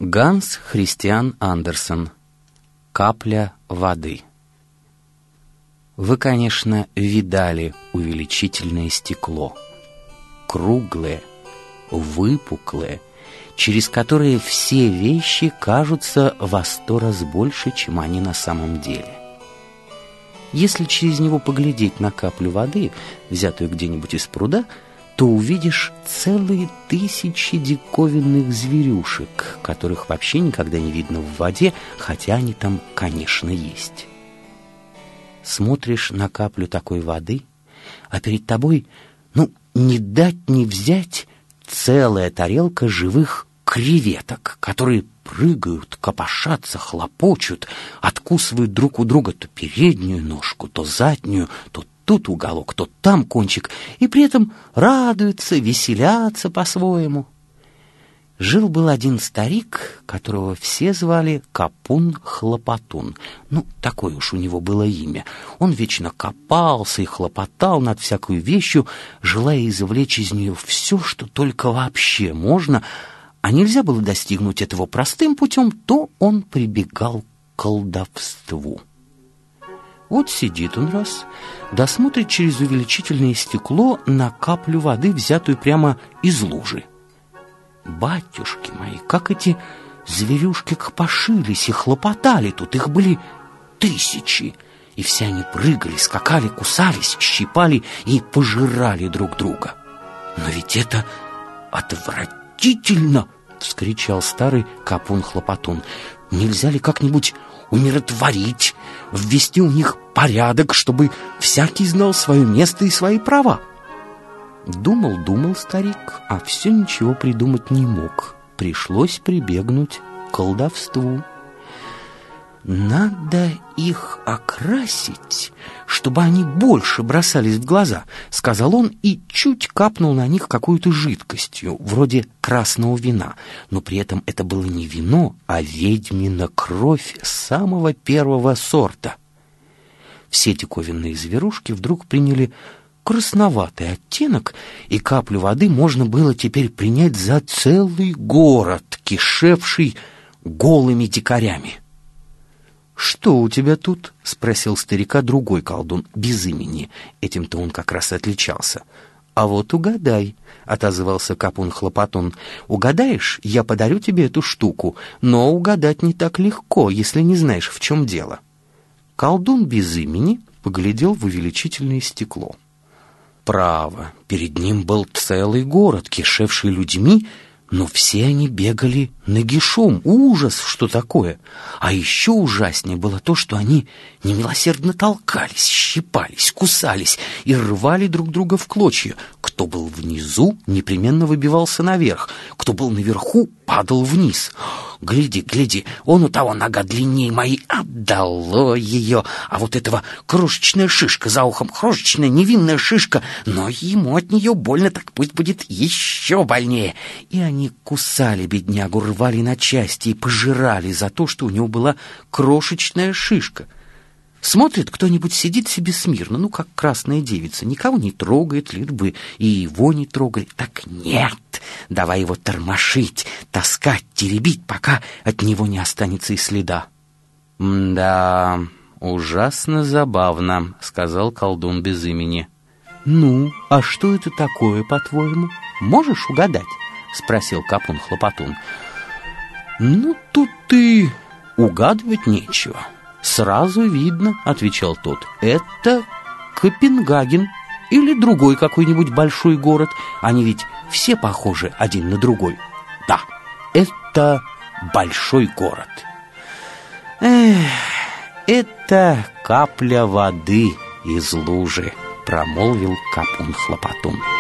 Ганс Христиан Андерсен. «Капля воды». Вы, конечно, видали увеличительное стекло. Круглое, выпуклое, через которое все вещи кажутся во 100 раз больше, чем они на самом деле. Если через него поглядеть на каплю воды, взятую где-нибудь из пруда, то увидишь целые тысячи диковинных зверюшек, которых вообще никогда не видно в воде, хотя они там, конечно, есть. Смотришь на каплю такой воды, а перед тобой, не дать не взять, целая тарелка живых креветок, которые прыгают, копошатся, хлопочут, откусывают друг у друга то переднюю ножку, то заднюю, то тут уголок, то там кончик, и при этом радуются, веселятся по-своему. Жил-был один старик, которого все звали Капун-Хлопотун. Такое уж у него было имя. Он вечно копался и хлопотал над всякой вещью, желая извлечь из нее все, что только вообще можно, а нельзя было достигнуть этого простым путем, то он прибегал к колдовству. Вот сидит он раз, досмотрит через увеличительное стекло на каплю воды, взятую прямо из лужи. Батюшки мои, как эти зверюшки копошились и хлопотали тут, их были тысячи, и все они прыгали, скакали, кусались, щипали и пожирали друг друга. Но ведь это отвратительно! — вскричал старый Капун-Хлопотун. Нельзя ли как-нибудь умиротворить, ввести у них порядок, чтобы всякий знал свое место и свои права? Думал старик, а все ничего придумать не мог. Пришлось прибегнуть к колдовству. Надо их окрасить, чтобы они больше бросались в глаза, сказал он и чуть капнул на них какой-то жидкостью, вроде красного вина. Но при этом это было не вино, а ведьмина кровь самого первого сорта. Все диковинные зверушки вдруг приняли красноватый оттенок, и каплю воды можно было теперь принять за целый город, кишевший голыми дикарями. «Что у тебя тут?» — спросил старика другой колдун, без имени. Этим-то он как раз отличался. «А вот угадай», — отозвался Капун-Хлопотун. «Угадаешь, я подарю тебе эту штуку, но угадать не так легко, если не знаешь, в чем дело». Колдун без имени поглядел в увеличительное стекло. Право, перед ним был целый город, кишевший людьми, но все они бегали нагишом. Ужас, что такое! А еще ужаснее было то, что они немилосердно толкались, щипались, кусались и рвали друг друга в клочья. Кто был внизу, непременно выбивался наверх. Кто был наверху, падал вниз. Гляди, он у того нога длиннее моей, отдало ее. А вот этого крошечная шишка за ухом, крошечная невинная шишка, но ему от нее больно, так пусть будет еще больнее. И они кусали беднягу, рвали на части и пожирали за то, что у него была крошечная шишка. Смотрит, кто-нибудь сидит себе смирно, как красная девица, никого не трогает, лишь бы и его не трогали. Так нет, давай его тормошить, таскать, теребить, пока от него не останется и следа. «Да, ужасно забавно», — сказал колдун без имени. «А что это такое, по-твоему? Можешь угадать?» — спросил Капун-Хлопотун. «Тут и угадывать нечего. Сразу видно», — отвечал тот. «Это Копенгаген или другой какой-нибудь большой город. Они ведь все похожи один на другой. Да, это большой город». «Это капля воды из лужи», — промолвил Капун-Хлопотун.